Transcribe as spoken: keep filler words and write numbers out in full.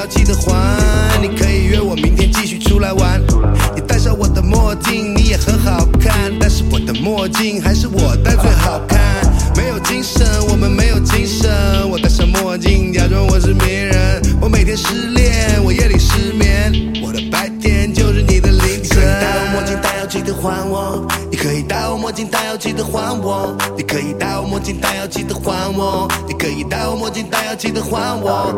记得还。你可以约我明天继续出来玩。你戴上我的墨镜，你也很好看，但是我的墨镜还是我戴最好看。没有精神，我们没有精神。我戴上墨镜，假装我是名人。我每天失恋，我夜里失眠。我的白天就是你的凌晨。你可以戴我墨镜，但要记得还我。你可以戴我墨镜，但要记得还我。你可以戴我墨镜，但要记得还我。你可以戴我墨镜，但要记得还我。